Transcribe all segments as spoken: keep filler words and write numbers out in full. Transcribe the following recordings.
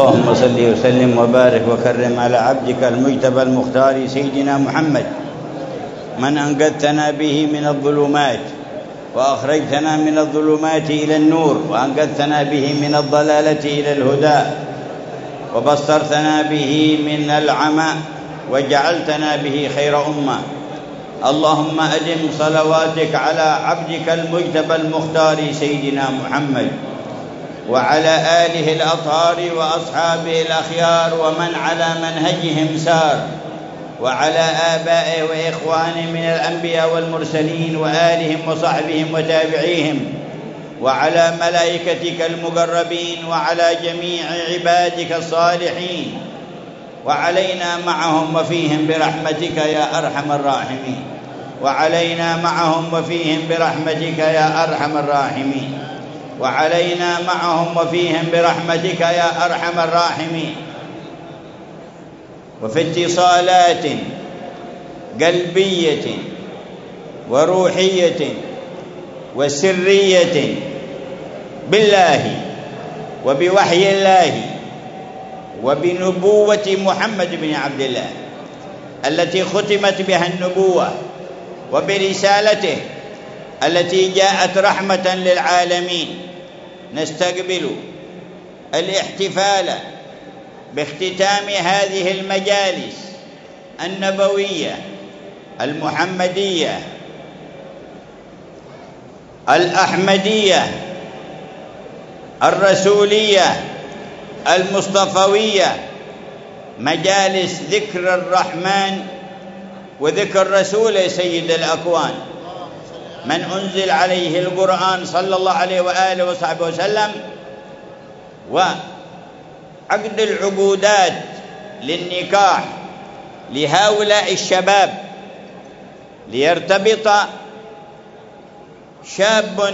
اللهم صل وسلم وبارك وكرم على عبدك المجتبى المختار سيدنا محمد، من أنقذتنا به من الظلمات وأخرجتنا من الظلمات إلى النور، وأنقذتنا به من الضلالة إلى الهدى، وبصرتنا به من العمى، وجعلتنا به خير أمة. اللهم أدم صلواتك على عبدك المجتبى المختار سيدنا محمد، وعلى آله الأطهار وأصحابه الأخيار، ومن على منهجهم سار، وعلى آبائه وإخوانه من الأنبياء والمرسلين، وآلهم وصحبهم وتابعيهم، وعلى ملائكتك المقربين، وعلى جميع عبادك الصالحين، وعلينا معهم وفيهم برحمتك يا أرحم الراحمين، وعلينا معهم وفيهم برحمتك يا أرحم الراحمين، وعلينا معهم وفيهم برحمتك يا أرحم الراحمين. وفي اتصالات قلبية وروحية وسرية بالله وبوحي الله وبنبوة محمد بن عبد الله التي ختمت بها النبوة، وبرسالته التي جاءت رحمة للعالمين، نستقبل الاحتفال باختتام هذه المجالس النبوية المحمدية الأحمدية الرسولية المصطفوية، مجالس ذكر الرحمن وذكر رسول سيد الأكوان، من أنزل عليه القرآن صلى الله عليه وآله وصحبه وسلم، وعقد العقودات للنكاح لهؤلاء الشباب، ليرتبط شاب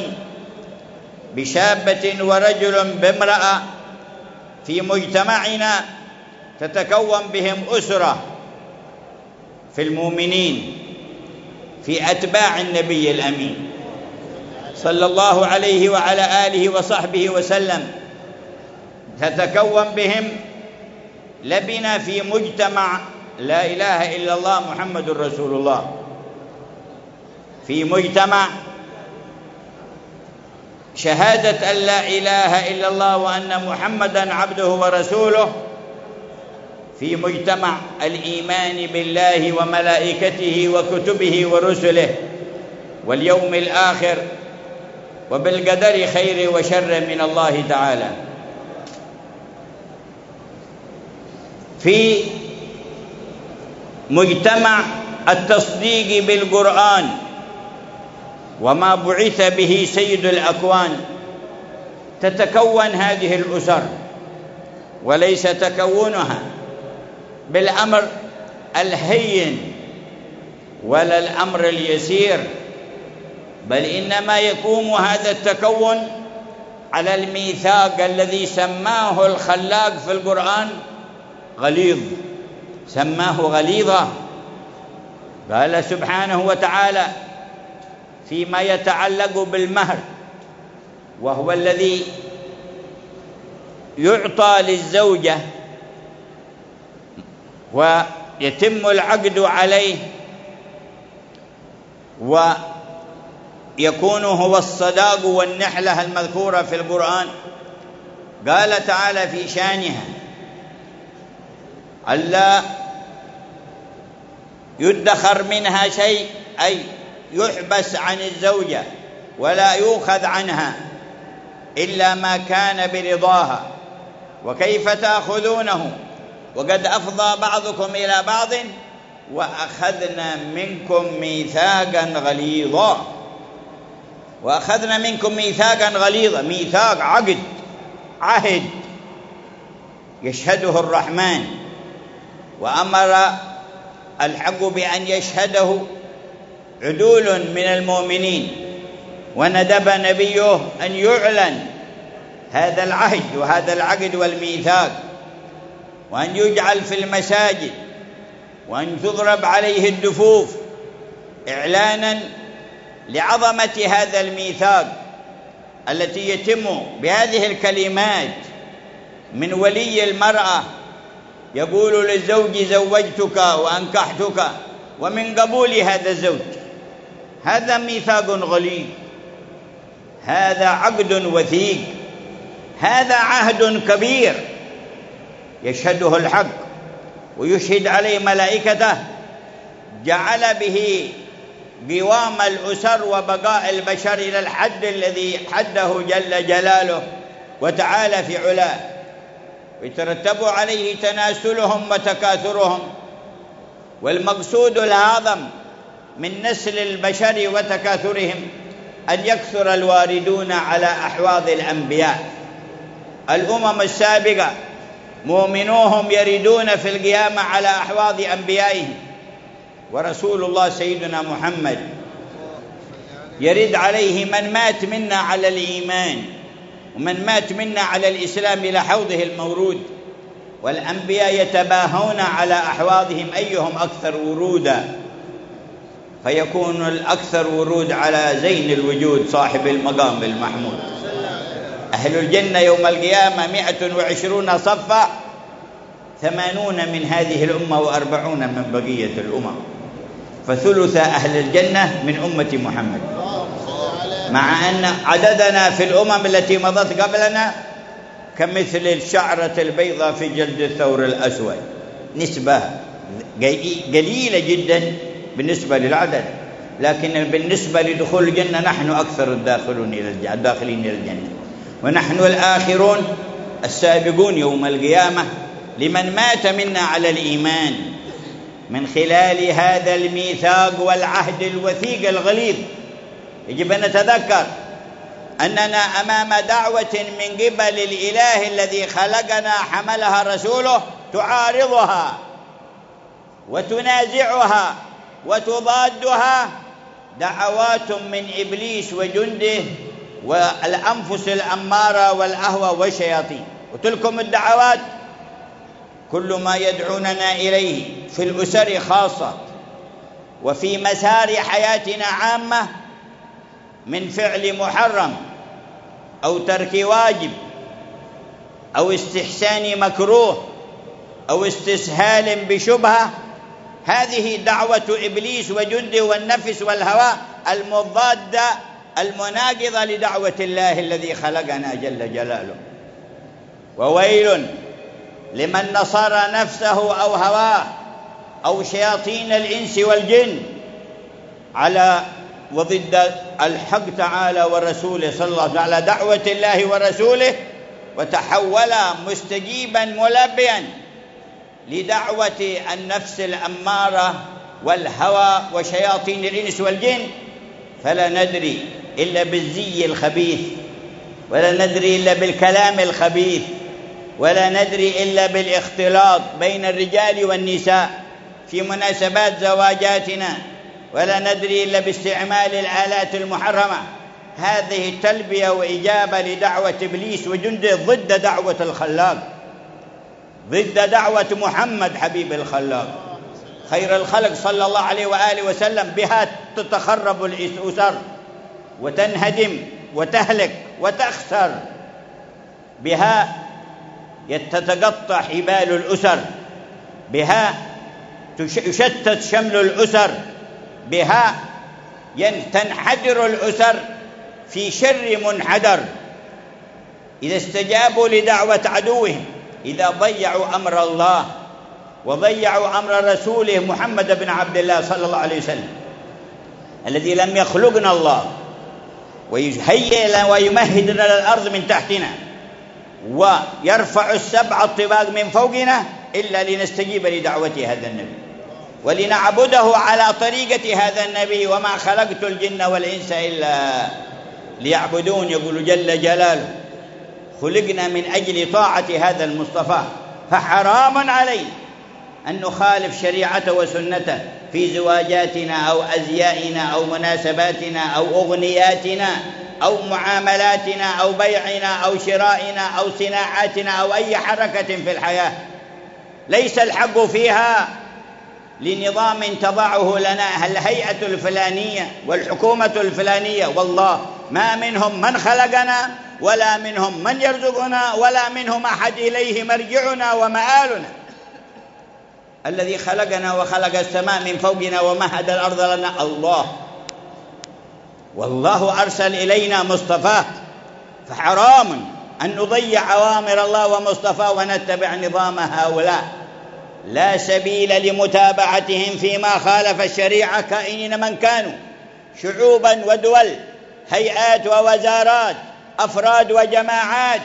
بشابة ورجل بامرأة في مجتمعنا، تتكون بهم أسرة في المؤمنين، في أتباع النبي الأمين صلى الله عليه وعلى آله وصحبه وسلم، تتكون بهم لبنة في مجتمع لا إله إلا الله محمد رسول الله، في مجتمع شهادة أن لا إله إلا الله وأن محمدًا عبده ورسوله، في مجتمع الإيمان بالله وملائكته وكتبه ورسله واليوم الآخر، وبالقدر خير وشر من الله تعالى، في مجتمع التصديق بالقرآن وما بعث به سيد الأكوان، تتكون هذه الأسر، وليس تكونها بالأمر الهين ولا الأمر اليسير، بل إنما يقوم هذا التكون على الميثاق الذي سماه الخلاق في القرآن غليظ، سماه غليظا. قال سبحانه وتعالى فيما يتعلق بالمهر، وهو الذي يعطى للزوجة ويتم العقد عليه ويكون هو الصداق والنحلة المذكورة في القرآن. قال تعالى في شانها ألا يدخر منها شيء، أي يحبس عن الزوجة ولا يؤخذ عنها إلا ما كان برضاها، وكيف تأخذونه وقد أفضى بعضكم إلى بعض وأخذنا منكم ميثاقا غليظا، وأخذنا منكم ميثاقا غليظا، ميثاق عقد عهد يشهده الرحمن، وأمر الحق بأن يشهده عدول من المؤمنين، وندب نبيه أن يعلن هذا العهد وهذا العقد والميثاق، وأن يجعل في المساجد، وأن تضرب عليه الدفوف إعلانا لعظمة هذا الميثاق التي يتم بهذه الكلمات من ولي المرأة يقول للزوج زوجتك وأنكحتك، ومن قبول هذا الزوج. هذا ميثاق غليظ، هذا عقد وثيق، هذا عهد كبير يشهده الحق ويشهد عليه ملائكته، جعل به قوام الأسر وبقاء البشر إلى الحد الذي حده جل جلاله وتعالى في علاه، ويترتب عليه تناسلهم وتكاثرهم. والمقصود الأعظم من نسل البشر وتكاثرهم أن يكثر الواردون على أحواض الأنبياء. الأمم السابقة مؤمنوهم يردون في القيامة على أحواض أنبيائهم، ورسول الله سيدنا محمد يرد عليه من مات منا على الإيمان ومن مات منا على الإسلام إلى حوضه المورود، والأنبياء يتباهون على أحواضهم أيهم أكثر ورودا، فيكون الأكثر ورود على زين الوجود صاحب المقام المحمود. أهل الجنة يوم القيامة مئة وعشرون صفا، ثمانون من هذه الأمة وأربعون من بقية الأمم، فثلث أهل الجنة من أمة محمد، مع أن عددنا في الأمم التي مضت قبلنا كمثل الشعرة البيضاء في جلد الثور الأسود، نسبة قليلة جدا بالنسبة للعدد، لكن بالنسبة لدخول الجنة نحن أكثر الداخلين إلى الجنة، ونحن الآخرون السابقون يوم القيامة لمن مات منا على الإيمان. من خلال هذا الميثاق والعهد الوثيق الغليظ يجب أن نتذكر أننا أمام دعوة من قبل الإله الذي خلقنا، حملها رسوله تعارضها وتنازعها وتضادها دعوات من إبليس وجنده والأنفس الأمارة والأهوى والشياطين. وتلكم الدعوات كل ما يدعوننا إليه في الأسر خاصة وفي مسار حياتنا عامة من فعل محرم أو ترك واجب أو استحسان مكروه أو استسهال بشبهة، هذه دعوة إبليس وجنده والنفس والهوى المضادة المناقضة لدعوة الله الذي خلقنا جل جلاله. وويل لمن نصر نفسه أو هواه أو شياطين الإنس والجن على وضد الحق تعالى ورسوله صلى الله عليه وسلم، على دعوة الله ورسوله، وتحول مستجيبا ملبيا لدعوة النفس الأمارة والهوى وشياطين الإنس والجن، فلا ندري إلا بالزي الخبيث، ولا ندري إلا بالكلام الخبيث، ولا ندري إلا بالاختلاط بين الرجال والنساء في مناسبات زواجاتنا، ولا ندري إلا باستعمال الآلات المحرمة. هذه تلبية وإجابة لدعوة إبليس وجنده ضد دعوة الخلاق، ضد دعوة محمد حبيب الخلاق خير الخلق صلى الله عليه وآله وسلم. بها تتخرب الأسر وتنهدم وتهلك وتخسر، بها تتقطع حبال الأسر، بها يشتت شمل الأسر، بها تنحدر الأسر في شر منحدر إذا استجابوا لدعوة عدوهم، إذا ضيعوا أمر الله وضيعوا أمر رسوله محمد بن عبد الله صلى الله عليه وسلم الذي لم يخلقنا الله ويهيئ ويمهد لنا الأرض من تحتنا ويرفع السبع الطباق من فوقنا إلا لنستجيب لدعوة هذا النبي ولنعبده على طريقة هذا النبي. وما خلقت الجن والإنس إلا ليعبدون، يقول جل جلاله، خلقنا من أجل طاعة هذا المصطفى، فحرام علينا أن نخالف شريعته وسنته في زواجاتنا أو أزيائنا أو مناسباتنا أو أغنياتنا أو معاملاتنا أو بيعنا أو شرائنا أو صناعاتنا أو أي حركة في الحياة ليس الحق فيها لنظام تضعه لنا الهيئة الفلانية والحكومة الفلانية. والله ما منهم من خلقنا ولا منهم من يرزقنا ولا منهم أحد إليه مرجعنا ومآلنا. الذي خلقنا وخلق السماء من فوقنا ومهد الأرض لنا الله، والله أرسل إلينا مصطفاه، فحرام أن نضيع أوامر الله ومصطفاه ونتبع نظام هؤلاء. لا سبيل لمتابعتهم فيما خالف الشريعة كائنين من كانوا، شعوبا ودول، هيئات ووزارات، أفراد وجماعات،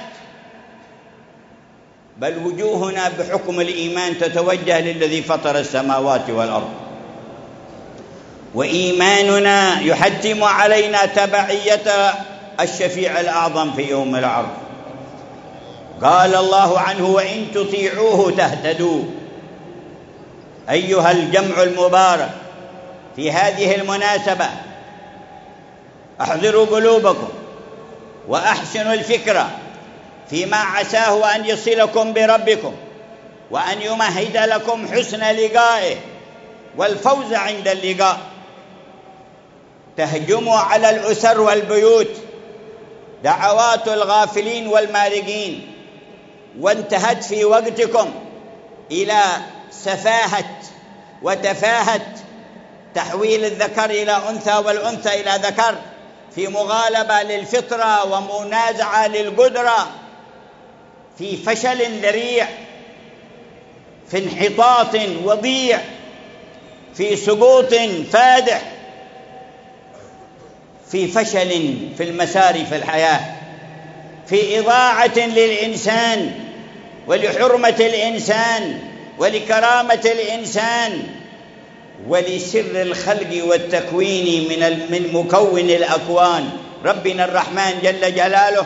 بل وجوهنا بحكم الإيمان تتوجه للذي فطر السماوات والأرض، وإيماننا يحتم علينا تبعية الشفيع الأعظم في يوم العرض. قال الله عنه: وإن تطيعوه تهتدوا. أيها الجمع المبارك، في هذه المناسبة احضروا قلوبكم وأحسنوا الفكرة فيما عساه أن يصلكم بربكم، وأن يمهد لكم حسن لقائه والفوز عند اللقاء. تهجموا على الأسر والبيوت دعوات الغافلين والمارقين، وانتهت في وقتكم إلى سفاهة وتفاهة تحويل الذكر إلى أنثى والأنثى إلى ذكر، في مغالبة للفطرة ومنازعة للقدرة، في فشل ذريع، في انحطاط وضيع، في سقوط فادح، في فشل في المسار في الحياة، في إضاعة للإنسان ولحرمة الإنسان ولكرامة الإنسان ولسر الخلق والتكوين من من مكون الأكوان ربنا الرحمن جل جلاله.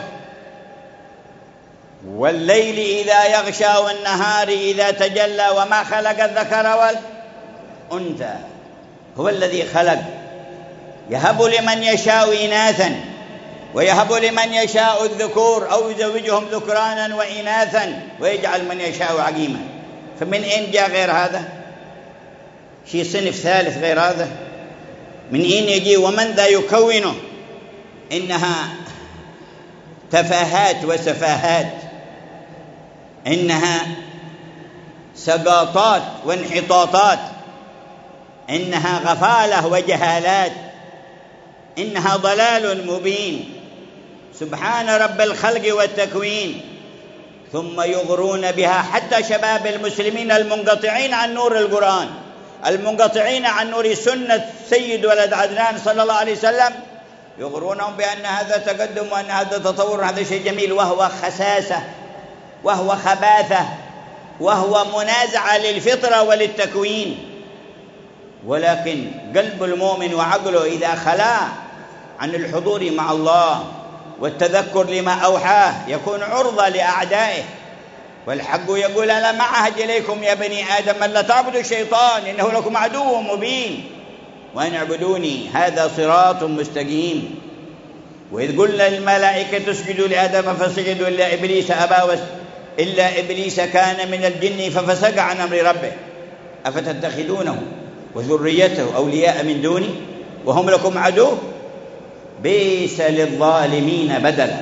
والليل إذا يغشى والنهار إذا تجلى وما خلق الذكر والأنثى. هو الذي خلق، يهب لمن يشاء إناثا ويهب لمن يشاء الذكور أو يزوجهم ذكرانا وإناثا ويجعل من يشاء عقيما. فمن أين جاء غير هذا؟ شيء صنف ثالث غير هذا؟ من أين يجي ومن ذا يكونه؟ إنها تفاهات وسفاهات، إنها سقاطات وانحطاطات، إنها غفالة وجهالات، إنها ضلال مبين. سبحان رب الخلق والتكوين. ثم يغرون بها حتى شباب المسلمين المنقطعين عن نور القرآن، المنقطعين عن نور سنة سيد ولد عدنان صلى الله عليه وسلم، يغرونهم بأن هذا تقدم وأن هذا تطور، هذا شيء جميل، وهو خساسة وهو خباثة وهو منازعة للفطرة وللتكوين. ولكن قلب المؤمن وعقله إذا خلا عن الحضور مع الله والتذكر لما أوحاه يكون عرضة لأعدائه. والحق يقول: أنا ما عهد إليكم يا بني آدم أن لا تعبدوا الشيطان إنه لكم عدو مبين وأن اعبدوني هذا صراط مستقيم. وإذ قلنا للملائكة اسجدوا لآدم فسجدوا إلا إبليس أبى إلا إبليس كان من الجن ففسق عن أمر ربه أفتتخذونه وذريته أولياء من دوني وهم لكم عدو بئس للظالمين بدلا.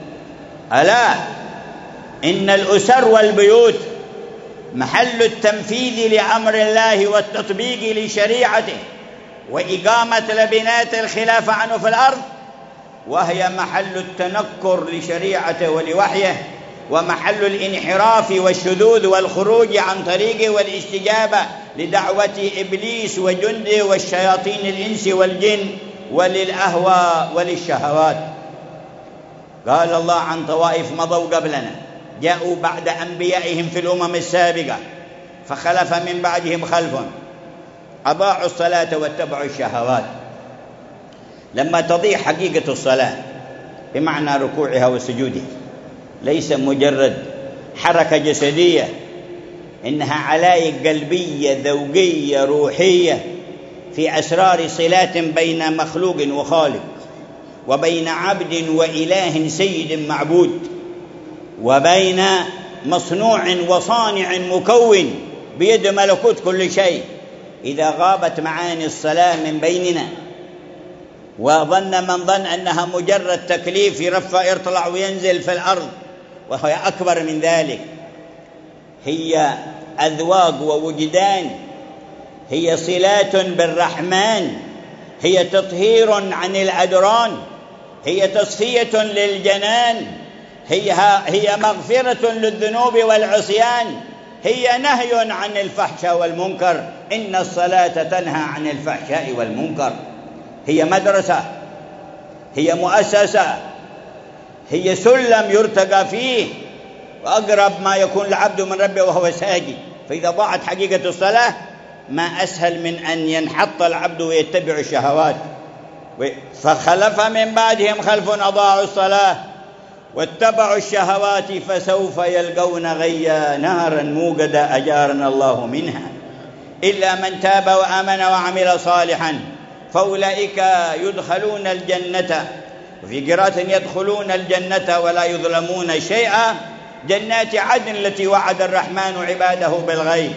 ألا إن الأسر والبيوت محل التنفيذ لأمر الله والتطبيق لشريعته وإقامة لبنات الخلافة عنه في الأرض، وهي محل التنكر لشريعته ولوحيه، ومحل الانحراف والشذوذ والخروج عن طريقه والاستجابة لدعوة إبليس وجنده والشياطين الإنس والجن وللأهواء وللشهوات. قال الله عن طوائف مضوا قبلنا جاءوا بعد أنبيائهم في الأمم السابقة فخلف من بعدهم خلف أضاعوا الصلاة واتبعوا الشهوات. لما تضيع حقيقة الصلاة بمعنى ركوعها وسجودها ليس مجرد حركة جسدية، إنها علائق قلبية ذوقية روحية في أسرار صلات بين مخلوق وخالق، وبين عبد وإله سيد معبود، وبين مصنوع وصانع مكون بيد ملكوت كل شيء. إذا غابت معاني الصلاة من بيننا وظن من ظن أنها مجرد تكليف يرفع يطلع وينزل في الأرض، وهي أكبر من ذلك. هي أذواق ووجدان، هي صلات بالرحمن، هي تطهير عن الأدران، هي تصفية للجنان، هي, هي مغفرة للذنوب والعصيان، هي نهي عن الفحشاء والمنكر. إن الصلاة تنهى عن الفحشاء والمنكر. هي مدرسة، هي مؤسسة، هي سلم يرتقى فيه، وأقرب ما يكون العبد من ربه وهو ساجد. فإذا ضاعت حقيقة الصلاة ما أسهل من أن ينحط العبد ويتبع الشهوات. فخلف من بعدهم خلف أضاعوا الصلاة واتبعوا الشهوات فسوف يلقون غيا نارا موقدا أجارنا الله منها. إلا من تاب وآمن وعمل صالحا فأولئك يدخلون الجنة، وفي قراءة يدخلون الجنة ولا يظلمون شيئا، جنات عدن التي وعد الرحمن عباده بالغيب.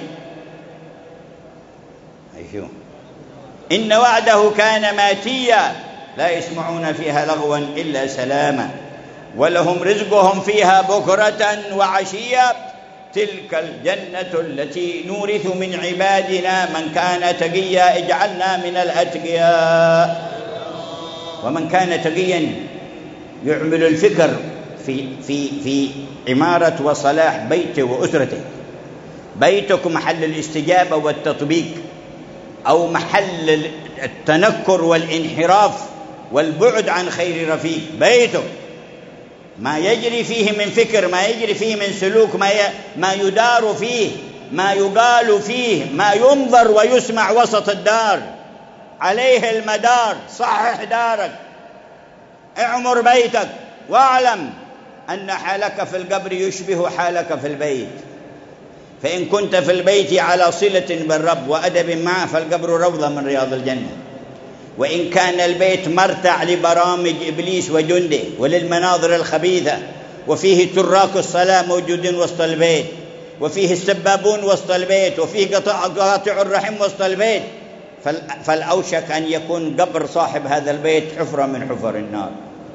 إن وعده كان ماتيا لا يسمعون فيها لغوا إلا سلاما ولهم رزقهم فيها بكرة وعشيا. تلك الجنة التي نورث من عبادنا من كان تقيا اجعلنا من الأتقياء. ومن كان تقيا يعمل الفكر في في في عمارة وصلاح بيته وأسرته. بيتك محل الاستجابة والتطبيق، أو محل التنكر والانحراف والبعد عن خير رفيق. بيتك ما يجري فيه من فكر، ما يجري فيه من سلوك، ما ما يدار فيه، ما يقال فيه، ما ينظر ويسمع وسط الدار، عليه المدار. صحح دارك، اعمر بيتك، واعلم أن حالك في القبر يشبه حالك في البيت. فإن كنت في البيت على صلة بالرب وأدب معه فالقبر روضة من رياض الجنة. وإن كان البيت مرتع لبرامج إبليس وجنده وللمناظر الخبيثة، وفيه تراك الصلاة موجودين وسط البيت، وفيه السبابون وسط البيت، وفيه قاطع الرحم وسط البيت، فالأوشك أن يكون قبر صاحب هذا البيت حفرة من حفر النار،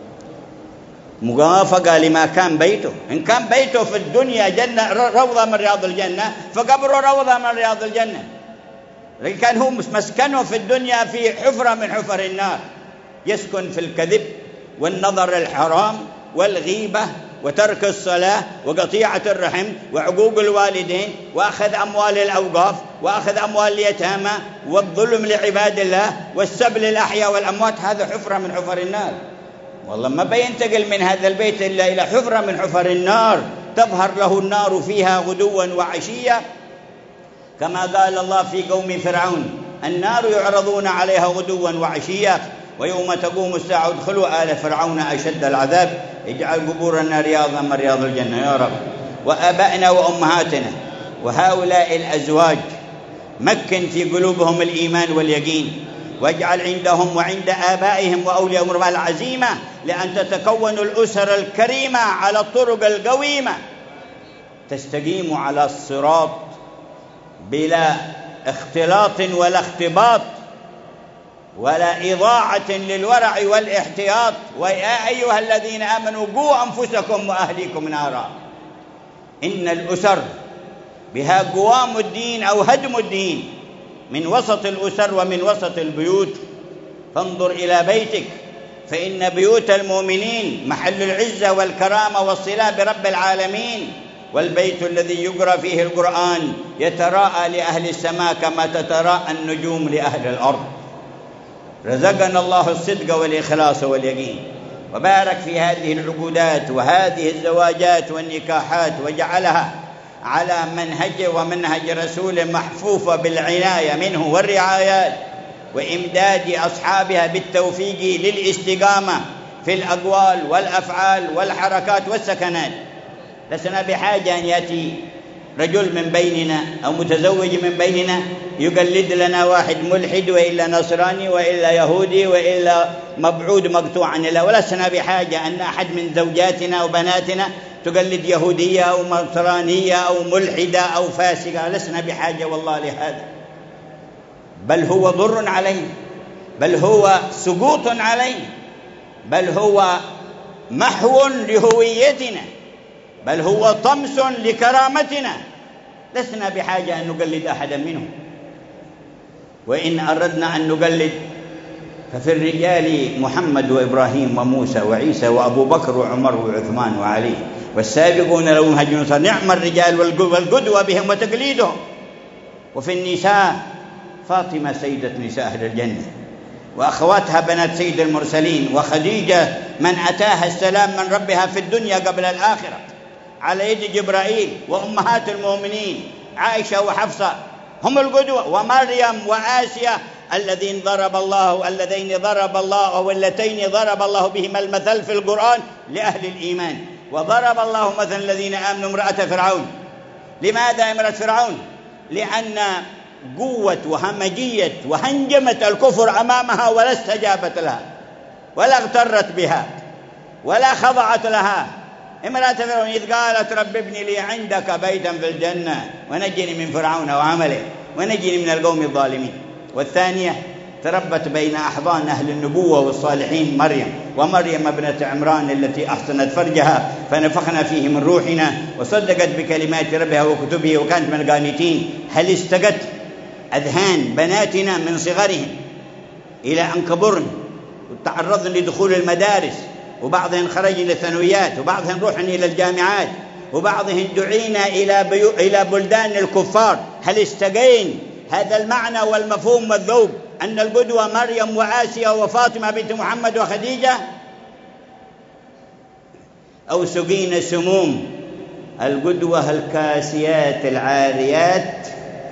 موافقة لما كان بيته. إن كان بيته في الدنيا جنة روضة من رياض الجنة، فقبره روضة من رياض الجنة. لكن كان هو مسكنه في الدنيا في حفرة من حفر النار، يسكن في الكذب والنظر الحرام والغيبة وترك الصلاة وقطيعة الرحم وعقوق الوالدين وأخذ أموال الأوقاف وأخذ أموال اليتامى والظلم لعباد الله والسب للأحياء والأموات. هذا حفرة من حفر النار. والله ما بينتقل من هذا البيت إلا إلى حفرة من حفر النار تظهر له النار فيها غدوا وعشيا، كما قال الله في قوم فرعون: النار يعرضون عليها غدوا وعشيا ويوم تقوم الساعة ادخلوا آل فرعون أشد العذاب. اجعل قبورنا رياضا من رياض الجنة يا رب. وآبائنا وأمهاتنا وهؤلاء الأزواج مكن في قلوبهم الإيمان واليقين، واجعل عندهم وعند آبائهم وأولياء أمورهم العزيمة لأن تتكون الأسر الكريمة على الطرق القويمة تستقيم على الصراط بلا اختلاط ولا اختباط ولا إضاعة للورع والاحتياط. ويا أيها الذين آمنوا قوا أنفسكم وأهليكم نارا. إن الأسر بها قوام الدين أو هدم الدين من وسط الأسر ومن وسط البيوت. فانظر إلى بيتك، فإن بيوت المؤمنين محل العزة والكرامة والصلة برب العالمين. والبيت الذي يقرأ فيه القرآن يتراءى لأهل السماء كما تتراءى النجوم لأهل الأرض. رزقنا الله الصدق والإخلاص واليقين، وبارك في هذه العقودات وهذه الزواجات والنكاحات، وجعلها على منهجه ومنهج رسوله محفوفة بالعناية منه والرعايات، وإمداد أصحابها بالتوفيق للاستقامة في الأقوال والأفعال والحركات والسكنات. لسنا بحاجة أن يأتي رجل من بيننا أو متزوج من بيننا يقلد لنا واحد ملحد وإلا نصراني وإلا يهودي وإلا مبعود مقطوع عن الله. ولسنا بحاجة أن أحد من زوجاتنا أو بناتنا تقلد يهودية أو نصرانية أو ملحدة أو فاسقة. لسنا بحاجة والله لهذا، بل هو ضر عليه. بل هو سقوط علينا، بل هو محو لهويتنا، بل هو طمس لكرامتنا. لسنا بحاجة أن نقلد أحدا منهم، وإن أردنا أن نقلد ففي الرجال محمد وإبراهيم وموسى وعيسى وأبو بكر وعمر وعثمان وعلي والسابقون لهم هجون. نعم الرجال والقدوة بهم وتقليدهم. وفي النساء فاطمة سيدة نساء أهل الجنة، وأخواتها بنات سيد المرسلين، وخديجة من أتاها السلام من ربها في الدنيا قبل الآخرة على يد جبرائيل، وأمهات المؤمنين عائشة وحفصة هم القدوة، ومريم وآسيا الذين ضرب الله الذين ضرب الله أو اللتين ضرب الله بهما المثل في القرآن لأهل الإيمان. وضرب الله مثل الذين آمنوا امرأة فرعون. لماذا امرأة فرعون؟ لأن قوة وهمجية وهنجمة الكفر أمامها ولا استجابت لها ولا اغترت بها ولا خضعت لها. امرأة فرعون إذ قالت رب ابن لي عندك بيتا في الجنة ونجني من فرعون وعمله ونجني من القوم الظالمين. والثانية تربت بين أحضان أهل النبوة والصالحين مريم، ومريم ابنة عمران التي أحسنت فرجها فنفخنا فيه من روحنا وصدقت بكلمات ربها وكتبه وكانت من القانتين. هل استقت أذهان بناتنا من صغرهم إلى أن كبرن وتعرضن لدخول المدارس، وبعضهن خرجن للثانويات، وبعضهن روحن إلى الجامعات، وبعضهن دعينا إلى, بيو... إلى بلدان الكفار؟ هل استقين هذا المعنى والمفهوم والذوق أن القدوة مريم وآسيا وفاطمة بنت محمد وخديجة؟ أو سقينا سموم القدوة الكاسيات العاريات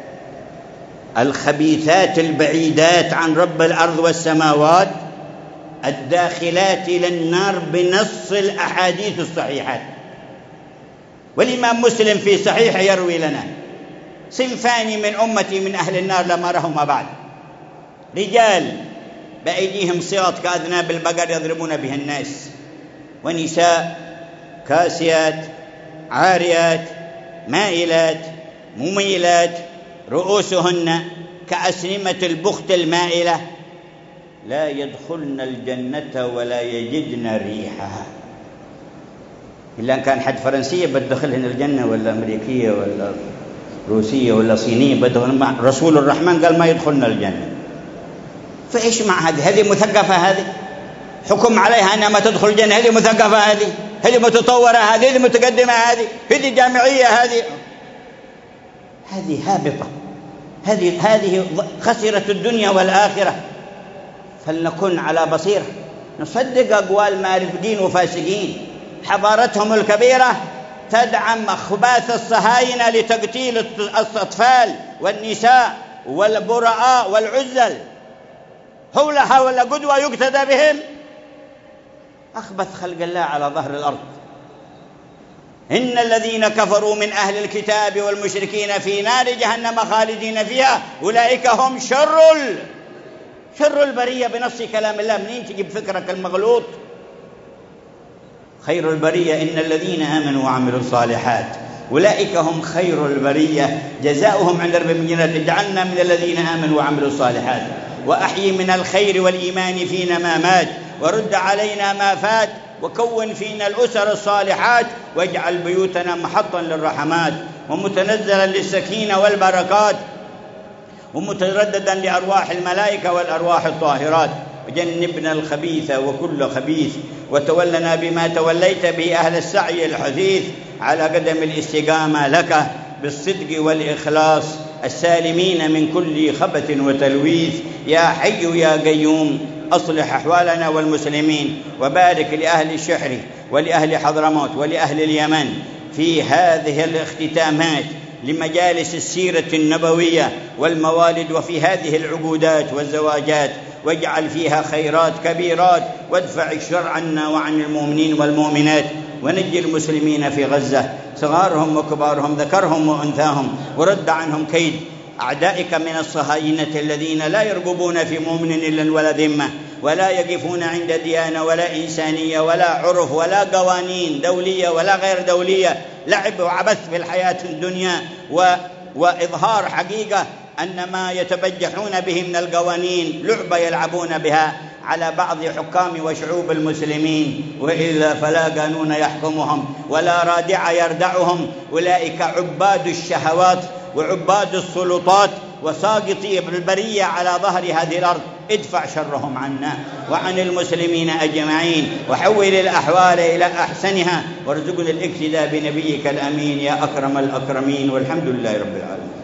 الخبيثات البعيدات عن رب الأرض والسماوات الداخلات إلى النار بنص الأحاديث الصحيحات. والإمام مسلم في صحيح يروي لنا صنفان من أمتي من أهل النار لما رهما بعد: رجال بأيديهم صياط كأذناب البقر يضربون بها الناس، ونساء كاسيات عاريات مائلات مميلات رؤوسهن كأسنمة البخت المائلة لا يدخلن الجنة ولا يجدن ريحها. إلا أن كان حد فرنسية بدخلهن الجنة، ولا أمريكية ولا روسية ولا صينية بدخلن. رسول الرحمن قال ما يدخلن الجنة. فإيش مع هذه؟ هذه مثقفة، هذه حكم عليها أنها ما تدخل الجنة، هذه مثقفة، هذه هذه متطورة، هذه هذه متقدمة، هذه هذه جامعية، هذه هذه هابطة، هذه هذه خسرت الدنيا والآخرة. فلنكن على بصيرة، نصدق أقوال مارفقين وفاسقين. حضارتهم الكبيرة تدعم خباث الصهاينة لتقتيل الأطفال والنساء والبرآء والعزل. هؤلاء ولا قدوة يقتدى بهم؟ أخبث خلق الله على ظهر الأرض. إن الذين كفروا من أهل الكتاب والمشركين في نار جهنم خالدين فيها أولئك هم شر شر البرية بنص كلام الله. منين تجيب فكرك المغلوط؟ خير البرية إن الذين آمنوا وعملوا الصالحات أولئك هم خير البرية جزاؤهم عند ربهم جنات. اجعلنا من الذين آمنوا وعملوا الصالحات، وأحيي من الخير والإيمان فينا ما مات، ورد علينا ما فات، وكون فينا الأسر الصالحات، واجعل بيوتنا محطا للرحمات ومتنزلا للسكينة والبركات ومترددا لأرواح الملائكة والأرواح الطاهرات. وجنبنا الخبيث وكل خبيث، وتولنا بما توليت به أهل السعي الحثيث على قدم الاستقامة لك بالصدق والإخلاص السالمين من كل خبث وتلويث. يا حي يا قيوم أصلح أحوالنا والمسلمين، وبارك لأهل الشحر ولأهل حضرموت ولأهل اليمن في هذه الاختتامات لمجالس السيرة النبوية والموالد، وفي هذه العقودات والزواجات، واجعل فيها خيرات كبيرات، وادفع الشر عنا وعن المؤمنين والمؤمنات، ونجي المسلمين في غزة صغارهم وكبارهم ذكرهم وأنثاهم، ورد عنهم كيد أعدائك من الصهاينة الذين لا يرقبون في مؤمن إلا ولا ذمة، ولا يقفون عند ديانة ولا إنسانية ولا عرف ولا قوانين دولية ولا غير دولية، لعب وعبث في الحياة الدنيا و... وإظهار حقيقة أن ما يتبجحون به من القوانين لعبة يلعبون بها على بعض حكام وشعوب المسلمين، وإلا فلا قانون يحكمهم ولا رادع يردعهم. أولئك عباد الشهوات وعباد السلطات وساقطي البرية على ظهر هذه الأرض. ادفع شرهم عنا وعن المسلمين أجمعين، وحول الأحوال إلى أحسنها، وارزقنا الاقتداء بنبيك الأمين يا أكرم الأكرمين، والحمد لله رب العالمين.